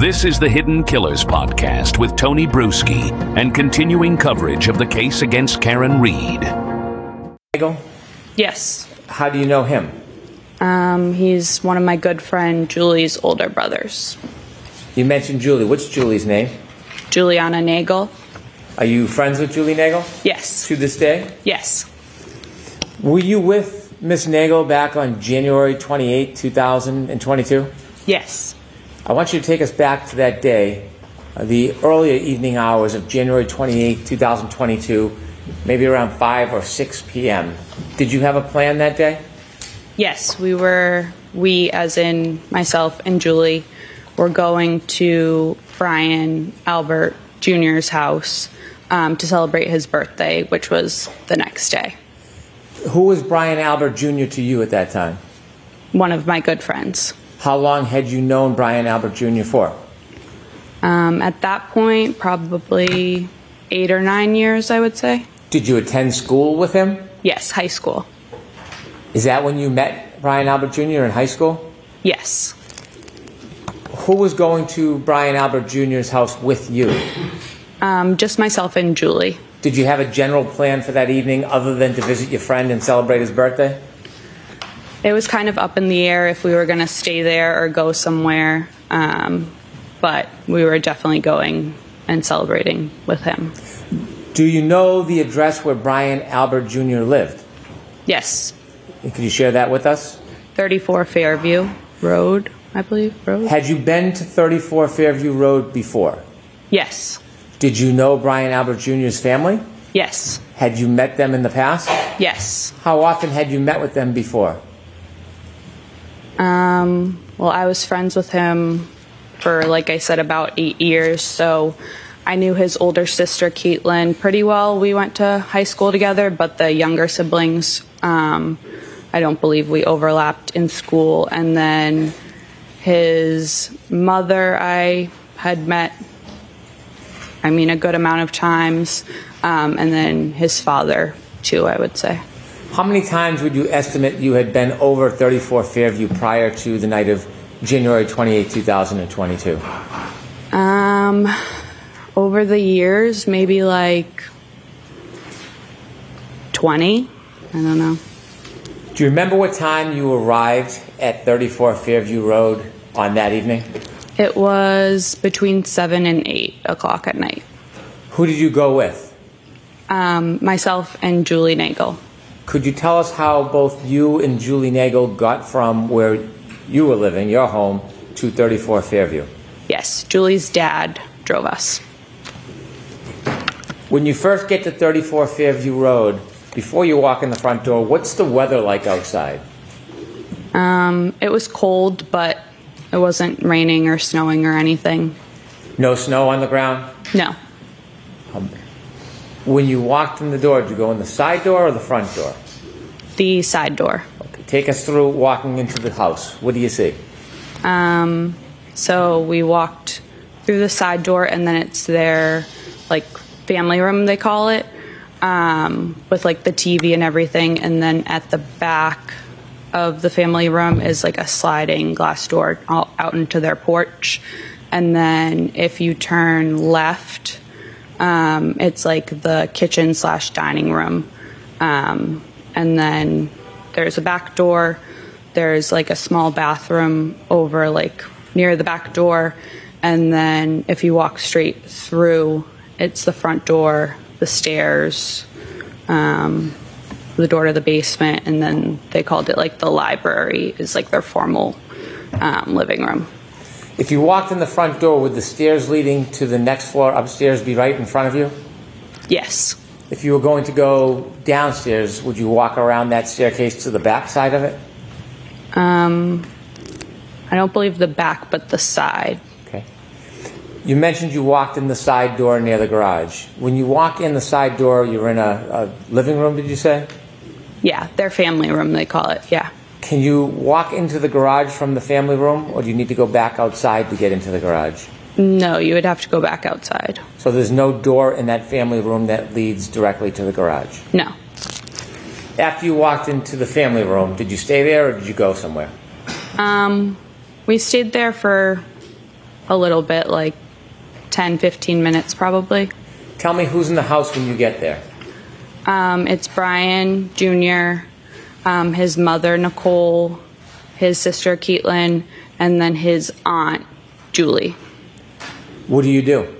This is the Hidden Killers podcast with Tony Bruschi and continuing coverage of the case against Karen Read. Yes. How do you know him? He's one of my good friend Julie's older brothers. You mentioned Julie. What's Julie's name? Juliana Nagel. Are you friends with Julie Nagel? Yes. To this day? Yes. Were you with Miss Nagel back on January 28, 2022? Yes. I want you to take us back to that day, the earlier evening hours of January 28, 2022, maybe around 5 or 6 p.m. Did you have a plan that day? Yes, we as in myself and Julie, were going to Brian Albert Jr.'s house to celebrate his birthday, which was the next day. Who was Brian Albert Jr. to you at that time? One of my good friends. How long had you known Brian Albert Jr. for? At that point, probably 8 or 9 years, I would say. Did you attend school with him? Yes, high school. Is that when you met Brian Albert Jr. in high school? Yes. Who was going to Brian Albert Jr.'s house with you? Just myself and Julie. Did you have a general plan for that evening other than to visit your friend and celebrate his birthday? It was kind of up in the air if we were going to stay there or go somewhere, but we were definitely going and celebrating with him. Do you know the address where Brian Albert Jr. lived? Yes. Could you share that with us? 34 Fairview Road, I believe. Road. Had you been to 34 Fairview Road before? Yes. Did you know Brian Albert Jr.'s family? Yes. Had you met them in the past? Yes. How often had you met with them before? Well, I was friends with him for, like I said, about 8 years, so I knew his older sister, Caitlin, pretty well. We went to high school together, but the younger siblings, I don't believe we overlapped in school. And then his mother I had met, a good amount of times, and then his father, too, I would say. How many times would you estimate you had been over 34 Fairview prior to the night of January 28, 2022? Over the years, maybe like 20. I don't know. Do you remember what time you arrived at 34 Fairview Road on that evening? It was between 7 and 8 o'clock at night. Who did you go with? Myself and Julie Nagel. Could you tell us how both you and Julie Nagel got from where you were living, your home, to 34 Fairview? Yes, Julie's dad drove us. When you first get to 34 Fairview Road, before you walk in the front door, what's the weather like outside? It was cold, but it wasn't raining or snowing or anything. No snow on the ground? No. When you walked in the door, did you go in the side door or the front door? The side door. Okay, take us through walking into the house. What do you see? So we walked through the side door, and then it's their, family room, they call it, with, the TV and everything. And then at the back of the family room is, a sliding glass door out into their porch. And then if you turn left, it's the kitchen/dining room. And then there's a back door. There's a small bathroom over near the back door. And then if you walk straight through, it's the front door, the stairs, the door to the basement. And then they called it the library is their formal living room. If you walked in the front door, would the stairs leading to the next floor upstairs be right in front of you? Yes. If you were going to go downstairs, would you walk around that staircase to the back side of it? I don't believe the back, but the side. Okay. You mentioned you walked in the side door near the garage. When you walk in the side door, you're in a living room, did you say? Yeah, their family room, they call it, yeah. Can you walk into the garage from the family room, or do you need to go back outside to get into the garage? No, you would have to go back outside. So there's no door in that family room that leads directly to the garage? No. After you walked into the family room, did you stay there or did you go somewhere? We stayed there for a little bit, like 10, 15 minutes probably. Tell me who's in the house when you get there. It's Brian Jr., his mother, Nicole, his sister, Caitlin, and then his aunt, Julie. What do you do?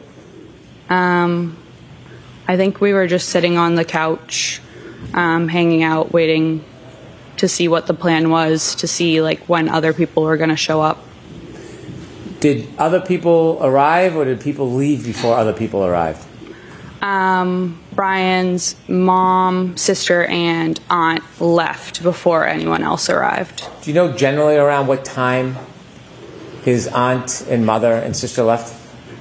I think we were just sitting on the couch, hanging out, waiting to see what the plan was, to see like when other people were going to show up. Did other people arrive, or did people leave before other people arrived? Brian's mom, sister, and aunt left before anyone else arrived. Do you know generally around what time his aunt and mother and sister left?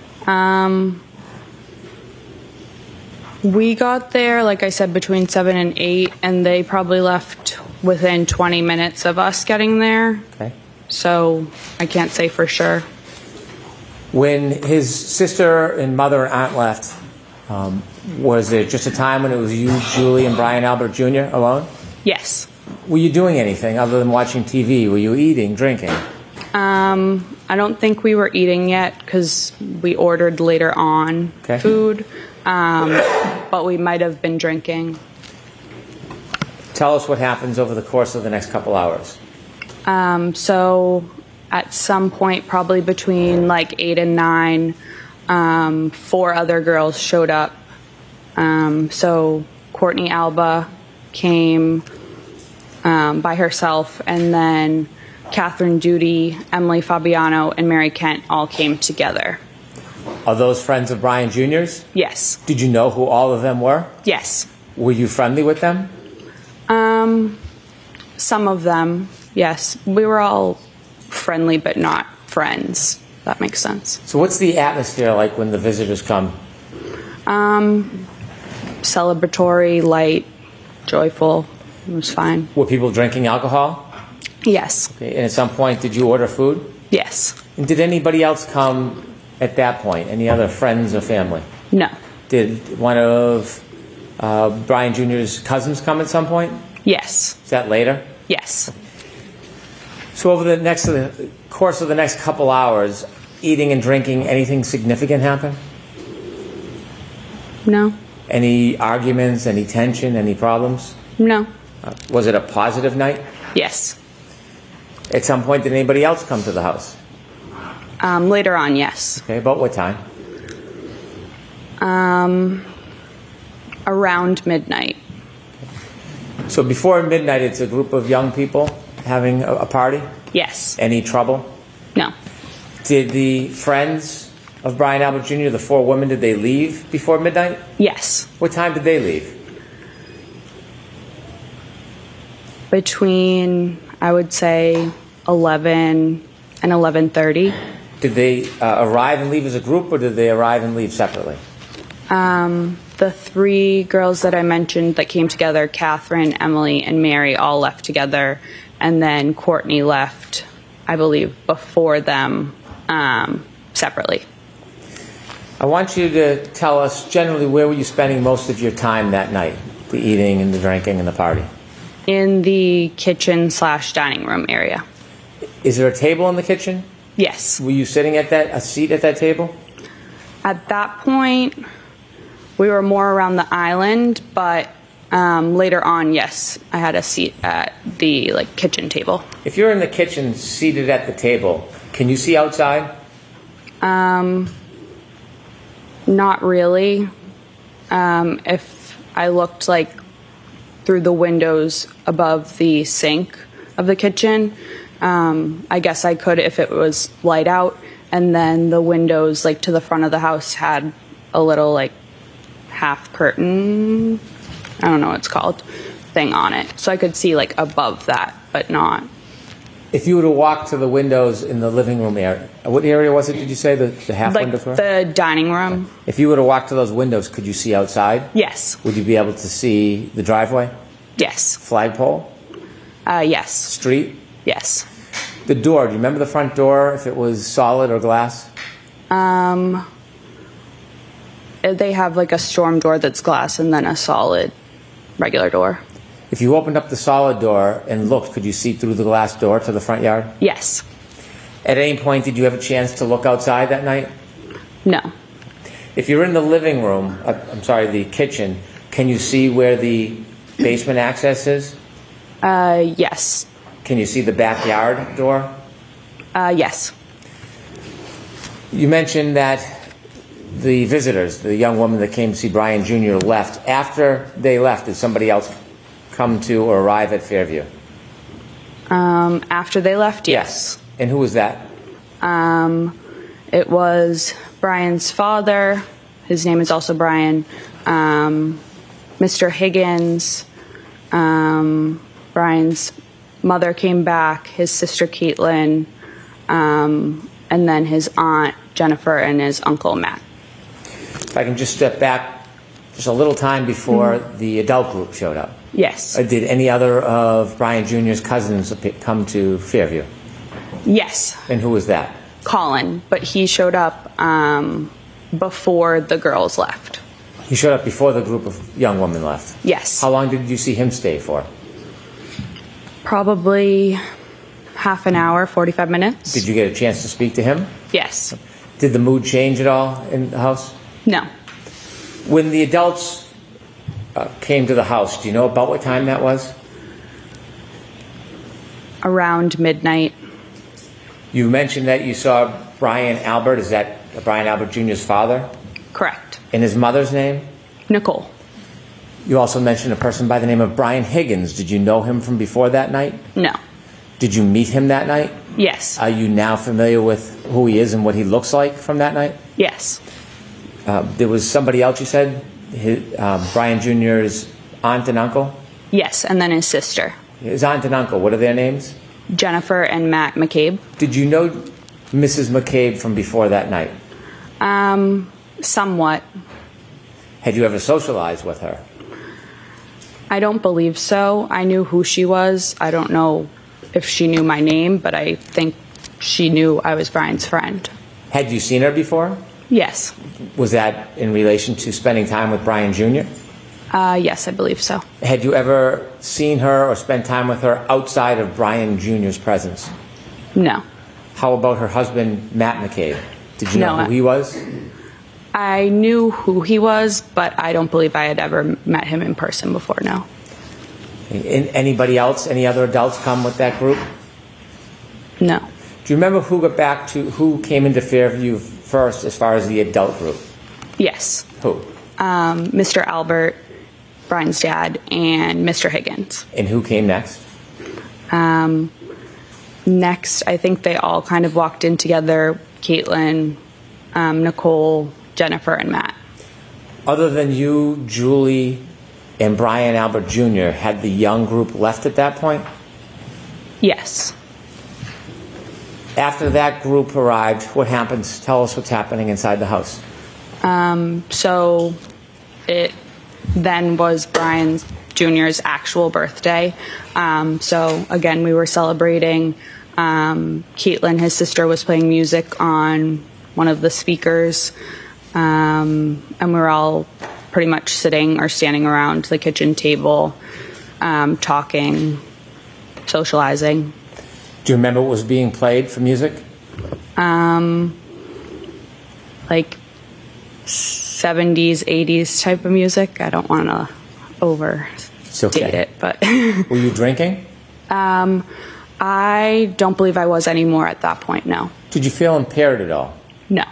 We got there, like I said, between 7 and 8, and they probably left within 20 minutes of us getting there. Okay. So I can't say for sure. When his sister and mother and aunt left, was there just a time when it was you, Julie, and Brian Albert Jr. alone? Yes. Were you doing anything other than watching TV? Were you eating, drinking? I don't think we were eating yet because we ordered later on food, but we might have been drinking. Tell us what happens over the course of the next couple hours. So at some point, probably between like 8 and 9, 4 other girls showed up. So Courtney Alba came by herself, and then Catherine Duty, Emily Fabiano, and Mary Kent all came together. Are those friends of Brian Jr.'s? Yes. Did you know who all of them were? Yes. Were you friendly with them? Some of them, yes. We were all friendly, but not friends. That makes sense. So what's the atmosphere like when the visitors come? Celebratory, light, joyful. It was fine. Were people drinking alcohol? Yes. Okay. And at some point, did you order food? Yes. And did anybody else come at that point? Any other friends or family? No. Did one of Brian Jr.'s cousins come at some point? Yes. Is that later? Yes. So over the course of the next couple hours, eating and drinking, anything significant happen? No. Any arguments, any tension, any problems? No. Was it a positive night? Yes. At some point, did anybody else come to the house? Later on, yes. Okay, about what time? Around midnight. So before midnight, it's a group of young people having a party? Yes. Any trouble? No. Did the friends of Brian Albert Jr., the 4 women, did they leave before midnight? Yes. What time did they leave? Between, I would say, 11 and 11:30. Did they arrive and leave as a group, or did they arrive and leave separately? The 3 girls that I mentioned that came together, Catherine, Emily, and Mary, all left together. And then Courtney left, I believe, before them separately. I want you to tell us generally where were you spending most of your time that night, the eating and the drinking and the party? In the kitchen/dining room area. Is there a table in the kitchen? Yes. Were you sitting at a seat at that table? At that point, we were more around the island, but later on, yes, I had a seat at the kitchen table. If you're in the kitchen seated at the table, can you see outside? Not really. If I looked through the windows above the sink of the kitchen, I guess I could if it was light out. And then the windows to the front of the house had a little half curtain, I don't know what it's called, thing on it. So I could see above that, but not. If you were to walk to the windows in the living room area, what area was it, did you say, the half windows were? The dining room. If you were to walk to those windows, could you see outside? Yes. Would you be able to see the driveway? Yes. Flagpole? Yes. Street? Yes. The door, do you remember the front door, if it was solid or glass? They have a storm door that's glass and then a solid regular door. If you opened up the solid door and looked, could you see through the glass door to the front yard? Yes. At any point, did you have a chance to look outside that night? No. If you're in the living room, the kitchen, can you see where the basement access is? Yes. Can you see the backyard door? Yes. You mentioned that the visitors, the young woman that came to see Brian Jr., left. After they left, did somebody else come to or arrive at Fairview? After they left, yes. And who was that? It was Brian's father. His name is also Brian. Mr. Higgins. Brian's mother came back. His sister Caitlin. And then his aunt Jennifer and his uncle Matt. If I can just step back just a little time before the adult group showed up. Yes. Did any other of Brian Jr.'s cousins come to Fairview? Yes. And who was that? Colin, but he showed up before the girls left. He showed up before the group of young women left? Yes. How long did you see him stay for? Probably half an hour, 45 minutes. Did you get a chance to speak to him? Yes. Did the mood change at all in the house? No. When the adults came to the house, do you know about what time that was? Around midnight. You mentioned that you saw Brian Albert. Is that Brian Albert Jr.'s father? Correct. And his mother's name? Nicole. You also mentioned a person by the name of Brian Higgins. Did you know him from before that night? No. Did you meet him that night? Yes. Are you now familiar with who he is and what he looks like from that night? Yes. There was somebody else you said? Brian Jr.'s aunt and uncle? Yes, and then his sister. His aunt and uncle, what are their names? Jennifer and Matt McCabe. Did you know Mrs. McCabe from before that night? Somewhat. Had you ever socialized with her? I don't believe so. I knew who she was. I don't know if she knew my name, but I think she knew I was Brian's friend. Had you seen her before? Yes. Was that in relation to spending time with Brian Jr.? Yes, I believe so. Had you ever seen her or spent time with her outside of Brian Jr.'s presence? No. How about her husband, Matt McCabe? Did you know No, who he was? I knew who he was, but I don't believe I had ever met him in person before, no. Anybody else, any other adults come with that group? No. Do you remember who came into Fairview first as far as the adult group? Yes. Who? Mr. Albert, Brian's dad, and Mr. Higgins. And who came next? Next, I think they all kind of walked in together. Caitlin, Nicole, Jennifer, and Matt. Other than you, Julie, and Brian Albert Jr., had the young group left at that point? Yes. After that group arrived, what happens? Tell us what's happening inside the house. So it then was Brian Jr.'s actual birthday. So again, we were celebrating. Caitlin, his sister, was playing music on one of the speakers. And we were all pretty much sitting or standing around the kitchen table, talking, socializing. Do you remember what was being played for music? Like 70s, 80s type of music. I don't want to overstate it, but Were you drinking? I don't believe I was anymore at that point, no. Did you feel impaired at all? No.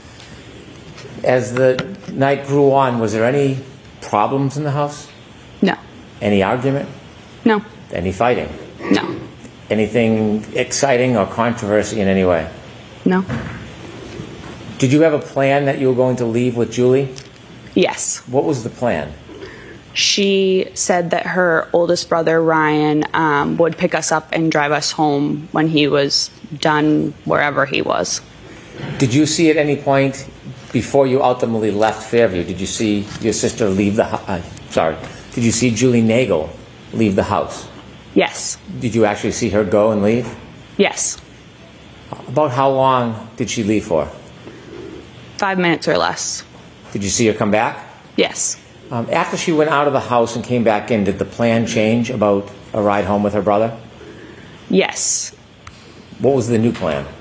As the night grew on, was there any problems in the house? No. Any argument? No. Any fighting? No. Anything exciting or controversy in any way? No. Did you have a plan that you were going to leave with Julie? Yes. What was the plan? She said that her oldest brother, Ryan, would pick us up and drive us home when he was done wherever he was. Did you see at any point before you ultimately left Fairview, did you see your sister leave the did you see Julie Nagel leave the house? Yes. Did you actually see her go and leave? Yes. About how long did she leave for? 5 minutes or less. Did you see her come back? Yes. After she went out of the house and came back in, did the plan change about a ride home with her brother? Yes. What was the new plan?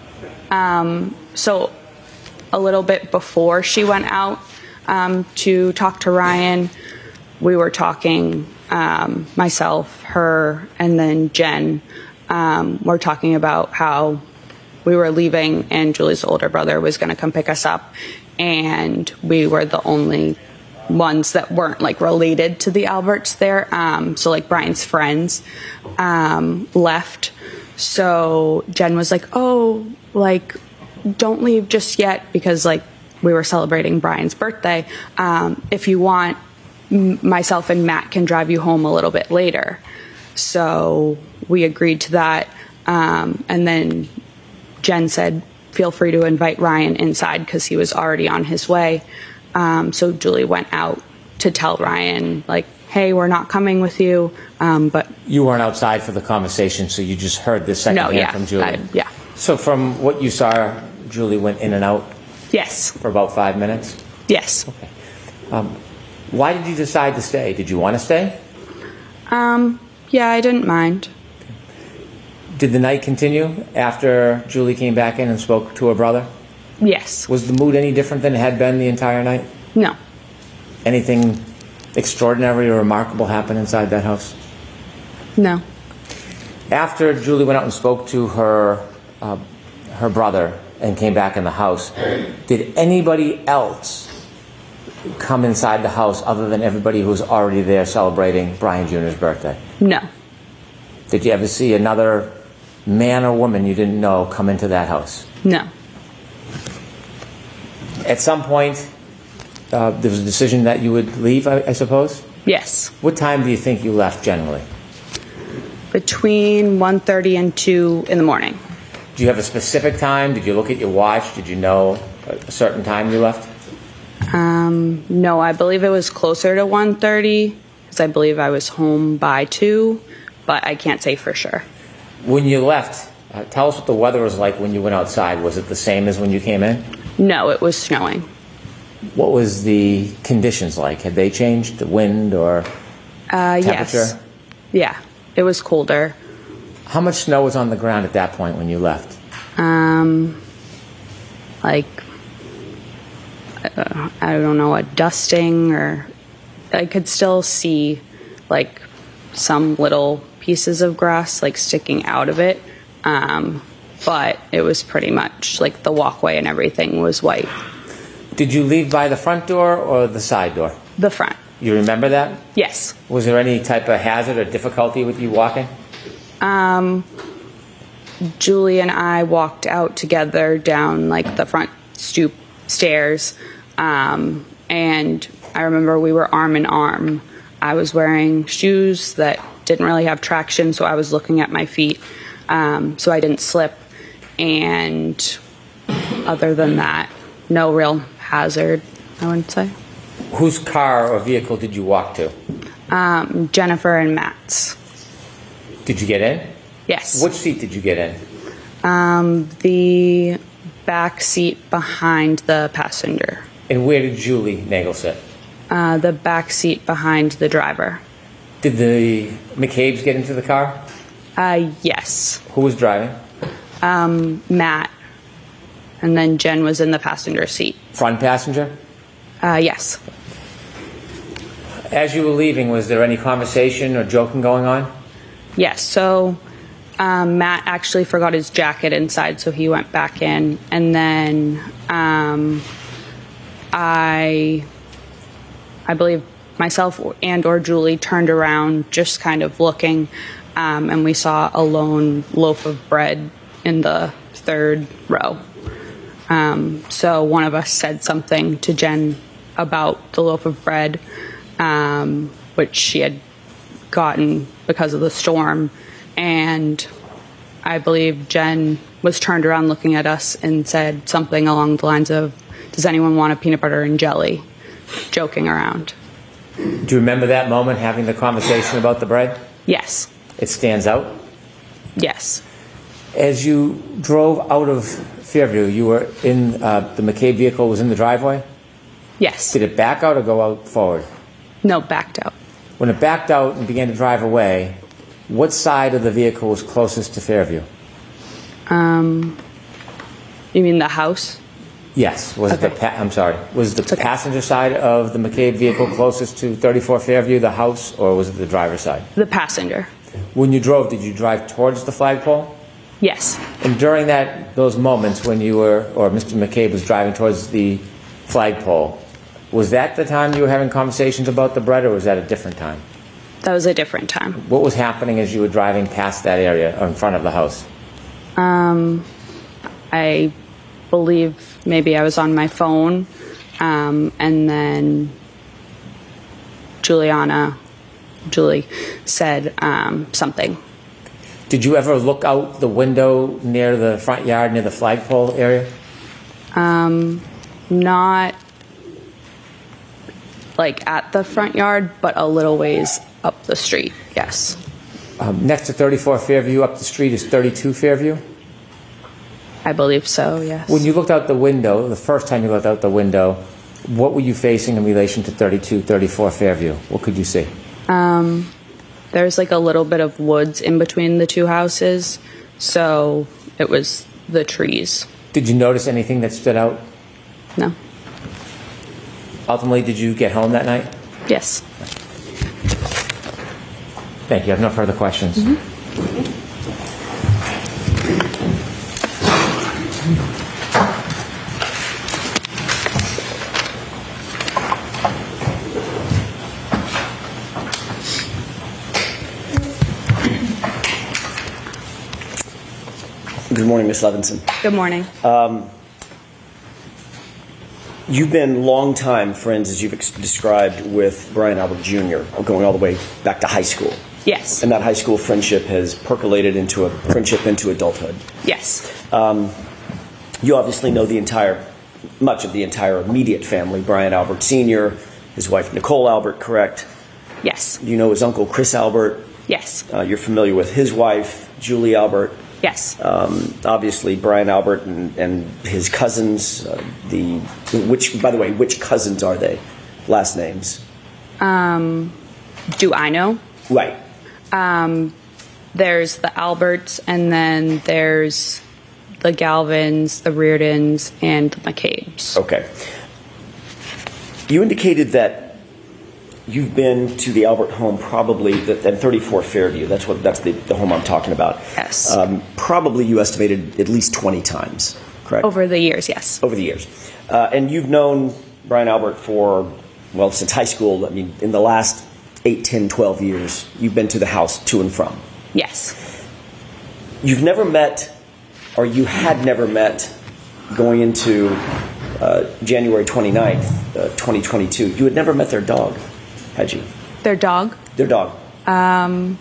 So a little bit before she went out to talk to Ryan, we were talking, myself, her, and then Jen, were talking about how we were leaving and Julie's older brother was going to come pick us up, and we were the only ones that weren't like related to the Alberts there. So like Brian's friends left. So Jen was like, oh, like, don't leave just yet, because like we were celebrating Brian's birthday. If you want, myself and Matt can drive you home a little bit later. So we agreed to that. And then Jen said, feel free to invite Ryan inside, because he was already on his way. So Julie went out to tell Ryan, like, hey, we're not coming with you. But You weren't outside for the conversation, so you just heard this secondhand from Julie. Yeah. So from what you saw, Julie went in and out Yes. for about 5 minutes? Yes. Okay. Why did you decide to stay? Did you want to stay? Yeah, I didn't mind. Did the night continue after Julie came back in and spoke to her brother? Yes. Was the mood any different than it had been the entire night? No. Anything extraordinary or remarkable happen inside that house? No. After Julie went out and spoke to her brother and came back in the house, did anybody else come inside the house other than everybody who was already there celebrating Brian Jr.'s birthday? No. Did you ever see another man or woman you didn't know come into that house? No. At some point, there was a decision that you would leave, I suppose? Yes. What time do you think you left generally? Between 1:30 and 2 in the morning. Do you have a specific time? Did you look at your watch? Did you know a certain time you left? No, I believe it was closer to 1:30, because I believe I was home by 2, but I can't say for sure. When you left, tell us what the weather was like when you went outside. Was it the same as when you came in? No, it was snowing. What was the conditions like? Had they changed? The wind or temperature? Yes. Yeah, it was colder. How much snow was on the ground at that point when you left? Like, I don't know, a dusting, or I could still see like some little pieces of grass like sticking out of it. But it was pretty much like the walkway and everything was white. Did you leave by the front door or the side door? The front. You remember that? Yes. Was there any type of hazard or difficulty with you walking? Julie and I walked out together down like the front stoop stairs. And I remember we were arm in arm. I was wearing shoes that didn't really have traction, so I was looking at my feet, so I didn't slip. And other than that, no real hazard, I wouldn't say. Whose car or vehicle did you walk to? Jennifer and Matt's. Did you get in? Yes. Which seat did you get in? The back seat behind the passenger. And where did Julie Nagel sit? The back seat behind the driver. Did the McCabe's get into the car? Yes. Who was driving? Matt. And then Jen was in the passenger seat. Front passenger? Yes. As you were leaving, was there any conversation or joking going on? Yes. So Matt actually forgot his jacket inside, so he went back in. And then I believe myself and or Julie turned around just kind of looking, and we saw a lone loaf of bread in the third row. So one of us said something to Jen about the loaf of bread, which she had gotten because of the storm. And I believe Jen was turned around looking at us and said something along the lines of, "Does anyone want a peanut butter and jelly?" Joking around. Do you remember that moment, having the conversation about the bread? Yes. It stands out? Yes. As you drove out of Fairview, you were in, the McCabe vehicle was in the driveway? Yes. Did it back out or go out forward? No, backed out. When it backed out and began to drive away, what side of the vehicle was closest to Fairview? You mean the house? Yes. Was it Okay. I'm sorry. Was the okay. passenger side of the McCabe vehicle closest to 34 Fairview, the house, or was it the driver's side? The passenger. When you drove, did you drive towards the flagpole? Yes. And during those moments when you were, or Mr. McCabe was driving towards the flagpole, was that the time you were having conversations about the bread, or was that a different time? That was a different time. What was happening as you were driving past that area in front of the house? I believe maybe I was on my phone, and then Julie said something. Did you ever look out the window near the front yard, near the flagpole area? Not like at the front yard, but a little ways up the street, yes. Next to 34 Fairview, up the street, is 32 Fairview? I believe so, yes. When you looked out the window, the first time you looked out the window, what were you facing in relation to 32, 34 Fairview? What could you see? There's like a little bit of woods in between the two houses, so it was the trees. Did you notice anything that stood out? No. Ultimately, did you get home that night? Yes. Thank you. I have no further questions. Good morning, Ms. Levinson. Good morning. You've been long-time friends, as you've described, with Brian Albert Jr., going all the way back to high school. Yes. And that high school friendship has percolated into a friendship into adulthood. Yes. You obviously know much of the entire immediate family, Brian Albert Sr., his wife Nicole Albert, correct? Yes. You know his uncle Chris Albert. Yes. You're familiar with his wife, Julie Albert. Yes. Obviously, Brian Albert and his cousins. Which cousins are they? Last names? Do I know? Right. There's the Alberts, and then there's the Galvins, the Reardons, and the McCabes. Okay. You indicated that you've been to the Albert home probably at 34 Fairview. That's the home I'm talking about. Yes. Probably you estimated at least 20 times, correct? Over the years, yes. Over the years. And you've known Brian Albert since high school. I mean, in the last 8, 10, 12 years, you've been to the house to and from. Yes. You've never met, or you had never met, going into January 29th, 2022. You had never met their dog, had you? Their dog? Their dog. I'm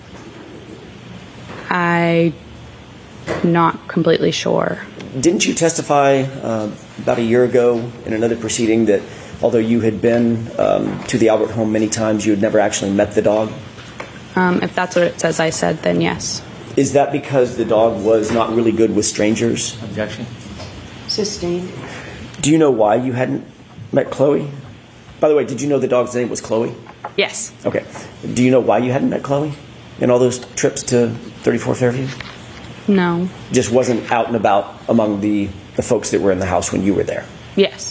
not completely sure. Didn't you testify about a year ago in another proceeding that although you had been to the Albert home many times, you had never actually met the dog? If that's what it says I said, then yes. Is that because the dog was not really good with strangers? Objection? Sustained. Do you know why you hadn't met Chloe? By the way, did you know the dog's name was Chloe? Yes. Okay. Do you know why you hadn't met Chloe in all those trips to 34 Fairview? No. Just wasn't out and about among the folks that were in the house when you were there? Yes.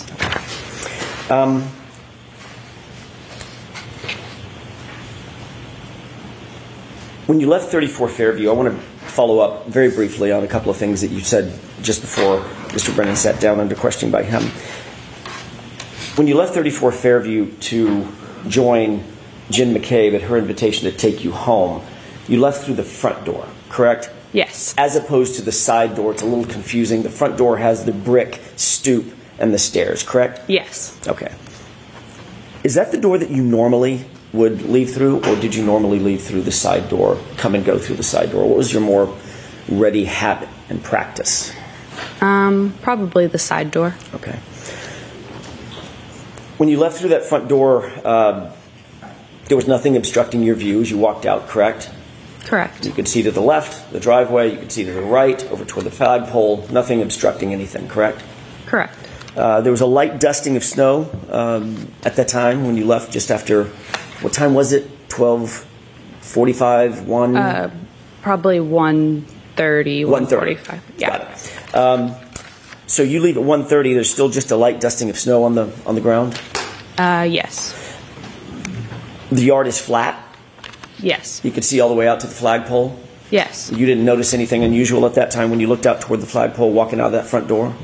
When you left 34 Fairview, I want to follow up very briefly on a couple of things that you said just before Mr. Brennan sat down under questioning by him. When you left 34 Fairview to join Jen McCabe at her invitation to take you home, you left through the front door, correct? Yes. As opposed to the side door. It's a little confusing. The front door has the brick stoop and the stairs, correct? Yes. Okay. Is that the door that you normally would leave through, or did you normally leave through the side door, come and go through the side door? What was your more ready habit and practice? Probably the side door. Okay. When you left through that front door, there was nothing obstructing your view as you walked out, correct? Correct. You could see to the left, the driveway. You could see to the right, over toward the flagpole. Nothing obstructing anything, correct? Correct. There was a light dusting of snow at that time when you left just after, what time was it? 12:45, 1? Probably 1:30, 1:30. 1:45. Yeah. Got it. So you leave at 1:30. There's still just a light dusting of snow on the ground. Yes. The yard is flat. Yes. You could see all the way out to the flagpole. Yes. You didn't notice anything unusual at that time when you looked out toward the flagpole walking out of that front door?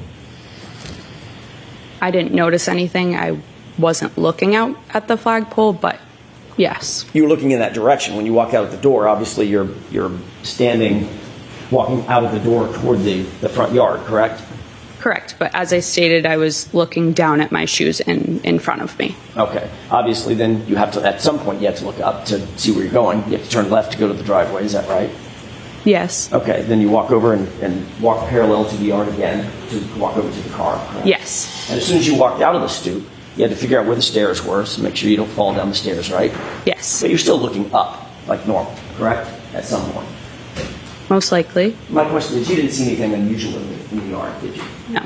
I didn't notice anything. I wasn't looking out at the flagpole, but yes. You were looking in that direction. When you walk out of the door, obviously you're standing, walking out of the door toward the front yard, correct? Correct. But as I stated, I was looking down at my shoes in front of me. Okay. Obviously, then you have to, at some point, you have to look up to see where you're going. You have to turn left to go to the driveway. Is that right? Yes. Okay. Then you walk over and walk parallel to the yard again to walk over to the car. Correct? Yes. And as soon as you walked out of the stoop, you had to figure out where the stairs were, so make sure you don't fall down the stairs, right? Yes. But you're still looking up, like normal, correct? At some point. Most likely. My question is, you didn't see anything unusual in the yard, did you? No.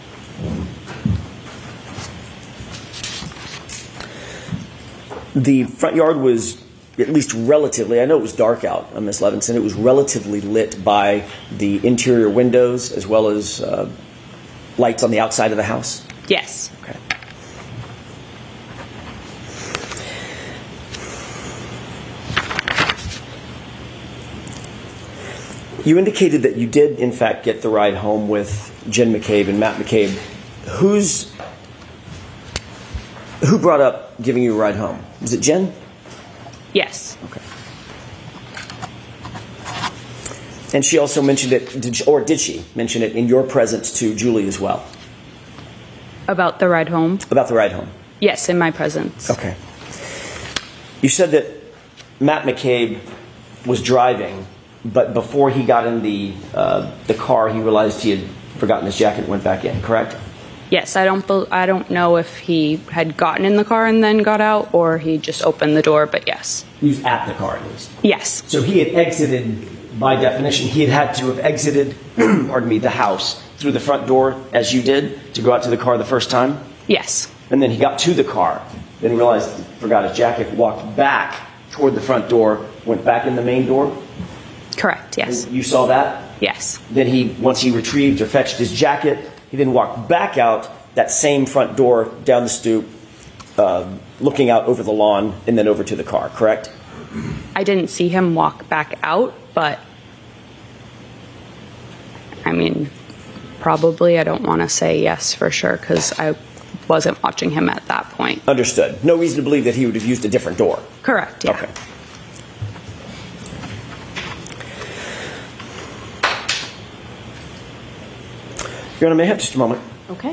The front yard was at least relatively, I know it was dark out, Ms. Levinson, it was relatively lit by the interior windows as well as lights on the outside of the house? Yes. Okay. You indicated that you did, in fact, get the ride home with Jen McCabe and Matt McCabe. Who brought up giving you a ride home? Was it Jen? Yes. Okay. And she also mentioned it, did she mention it in your presence to Julie as well? About the ride home? About the ride home? Yes, in my presence. Okay. You said that Matt McCabe was driving, but before he got in the car, he realized he had forgotten his jacket and went back in, correct? Yes, I don't know if he had gotten in the car and then got out, or he just opened the door, but yes. He was at the car at least. Yes. So he had exited, by definition, he had to have exited, pardon me, the house through the front door, as you did, to go out to the car the first time? Yes. And then he got to the car, then realized he forgot his jacket, walked back toward the front door, went back in the main door? Correct, yes. You saw that? Yes. Then once he retrieved or fetched his jacket, he then walked back out that same front door, down the stoop, looking out over the lawn, and then over to the car, correct? I didn't see him walk back out, but I mean, probably. I don't want to say yes for sure because I wasn't watching him at that point. Understood. No reason to believe that he would have used a different door. Correct, yeah. Okay. Your Honor, may I have just a moment? Okay.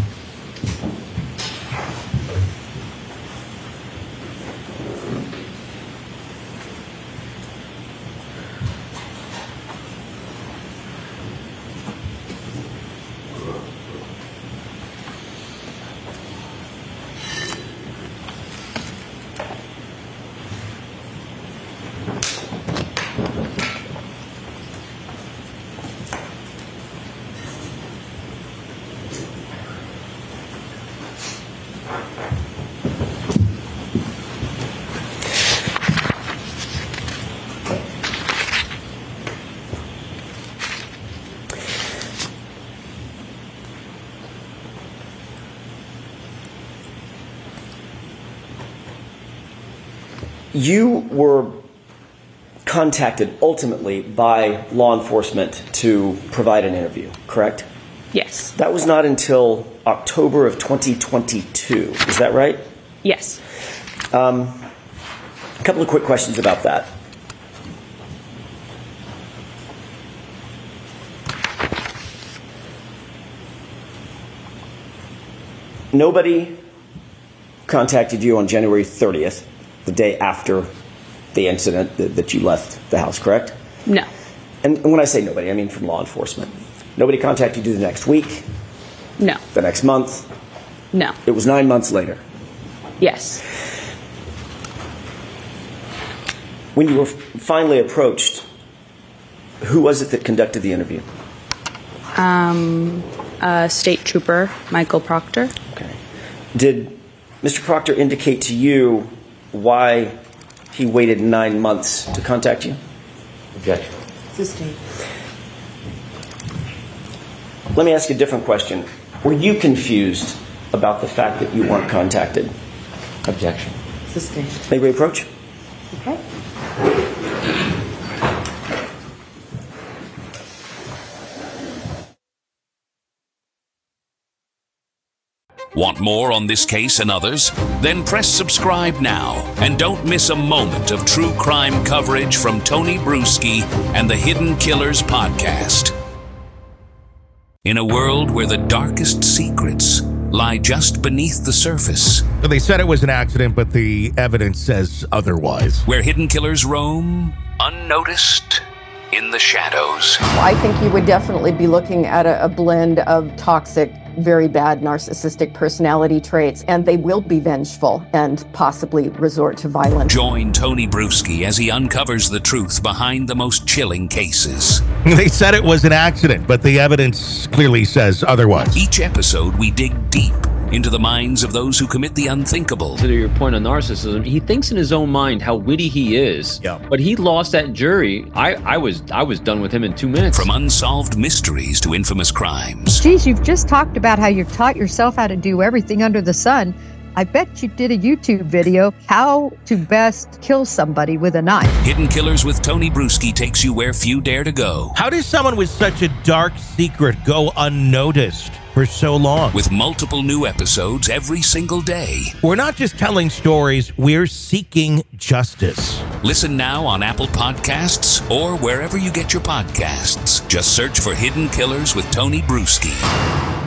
You were contacted ultimately by law enforcement to provide an interview, correct? Yes. That was not until October of 2022. Is that right? Yes. A couple of quick questions about that. Nobody contacted you on January 30th, the day after the incident that you left the house, correct? No. And when I say nobody, I mean from law enforcement. Nobody contacted you the next week, No. the next month. No. It was 9 months later. Yes. When you were finally approached, who was it that conducted the interview? State Trooper Michael Proctor. Okay. Did Mr. Proctor indicate to you why he waited 9 months to contact you? Objection. Sustained. Let me ask you a different question. Were you confused about the fact that you weren't contacted? Objection. Sustained. May we approach? Okay. Want more on this case and others? Then press subscribe now and don't miss a moment of true crime coverage from Tony Bruschi and the Hidden Killers podcast. In a world where the darkest secrets lie just beneath the surface. They said it was an accident, but the evidence says otherwise. Where hidden killers roam, unnoticed, in the shadows. I think you would definitely be looking at a blend of toxic, very bad narcissistic personality traits, and they will be vengeful and possibly resort to violence. Join Tony Bruschi as he uncovers the truth behind the most chilling cases. They said it was an accident, but the evidence clearly says otherwise. Each episode, we dig deep into the minds of those who commit the unthinkable. To your point on narcissism, he thinks in his own mind how witty he is. Yeah. But he lost that jury. I was done with him in 2 minutes. From unsolved mysteries to infamous crimes. Geez, you've just talked about how you've taught yourself how to do everything under the sun. I bet you did a YouTube video, how to best kill somebody with a knife. Hidden Killers with Tony Bruschi takes you where few dare to go. How does someone with such a dark secret go unnoticed for so long? With multiple new episodes every single day. We're not just telling stories, we're seeking justice. Listen now on Apple Podcasts or wherever you get your podcasts. Just search for Hidden Killers with Tony Bruschi.